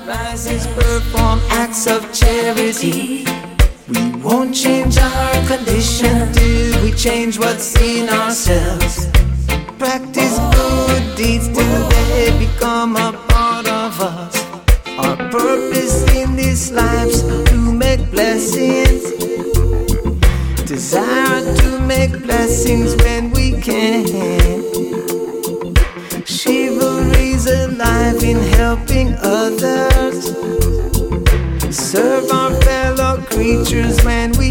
Rises, perform acts of charity. We won't change our condition till we change what's in ourselves. Practice good deeds till they become a part of us. Our purpose in this life's to make blessings. Desire to make blessings when we can. Chivalry's alive in helping others. Serve our fellow creatures when